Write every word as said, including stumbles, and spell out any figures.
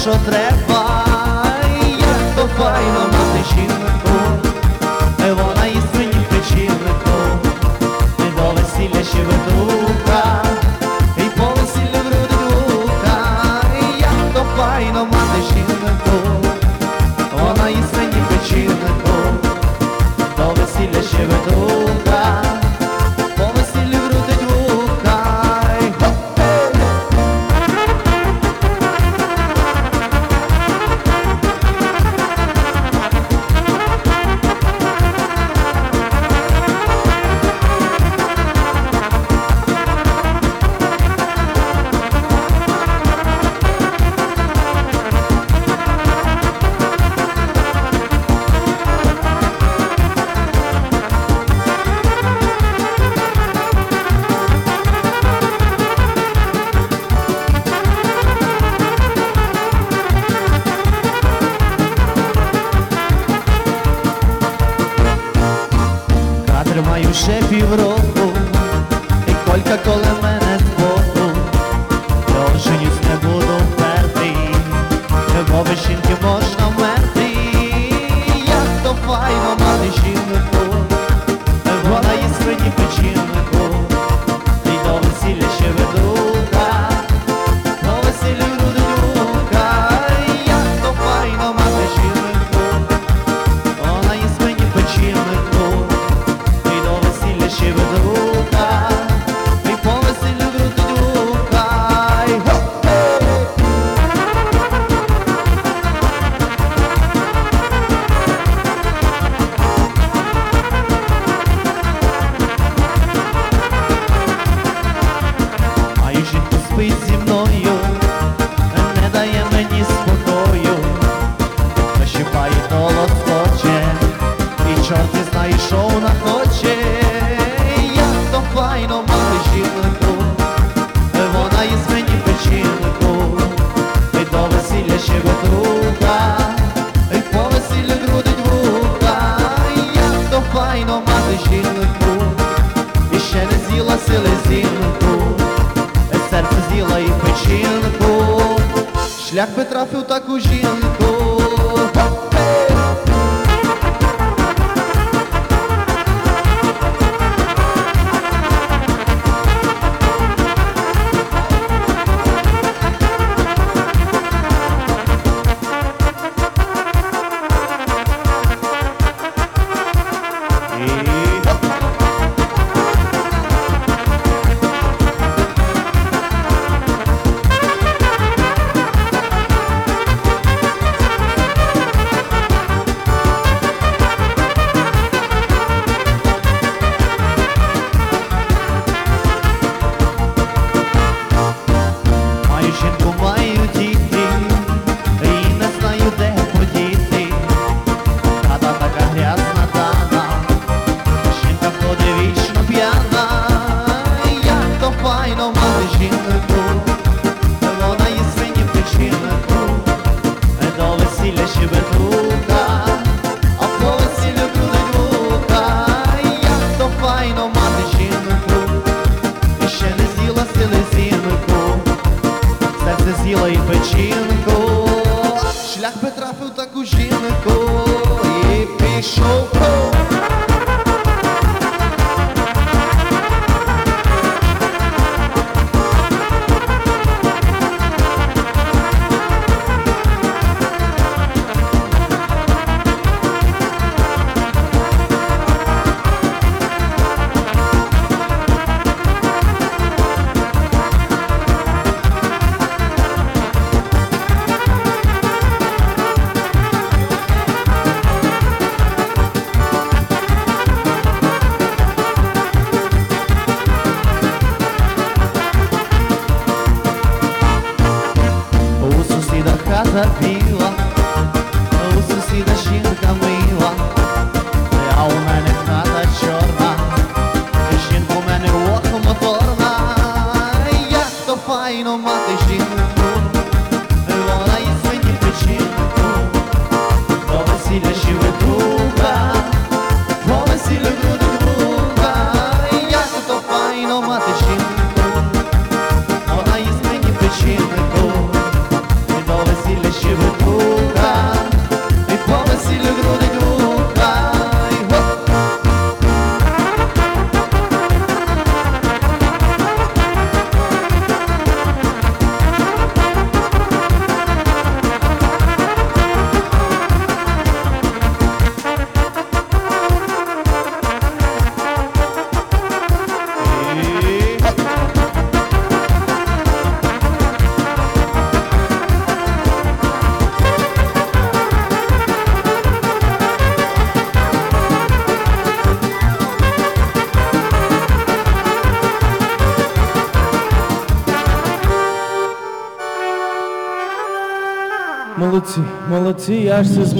що треба. Як то файно мати жінку, вона їсть мені печінку, до весілля ще ведуха, і по весіллю грудюка. Як то файно мати жінку, вона їсть мені печінку, до весілля ще ведуха, по весіллю грудить вуха. Тримаю ще півроку, і колька коле мене збоку, я оженюсь не буду впертий, бо без жінки можна вмерти. Як то файно мати жінку, вона їсть мені печінку, і до весілля ще ведуха, до весілля грудюка. Як то файно мати жінку, вона їсть мені печінку, ще ведуха, і по весіллю грудюка. Маю жінку, спить зі мною, не дає мені спокою, нащипає то лоскоче, і чорт не знає, що вона хоче. Файно мати жінку, вона їсть мені печінку, і до весілля ще ведуха, і по весіллю грудить вуха. Як то файно мати жінку, і ще не з'їла селезінку, серце з'їла і печінку, шлях би трафив таку жінку. Жінку маю діти, і не знаю, де подіти. Хата така грязна дана, жінка ходить вічно п'яна. Як то файно мати жінку, вона їсть мені печінку, до весілля ще ведуха, а по весіллю грудить вуха. Як то файно мати жінку, і ще не з'їла селезінку, серце з'їла і печінку, шлях би трафив таку жінку, і пішов. Хата біла, у сусіда жінка мила, а у мене хата чорна, жінка у мене око моторна. Як то файно мати жінку, вона їсть мені печінку, до весілля ще ведуха, по весіллю грудить вуха. Як то файно мати жінку, вона їсть мені печінку, до весілля ще Молодці, молодці, я аж це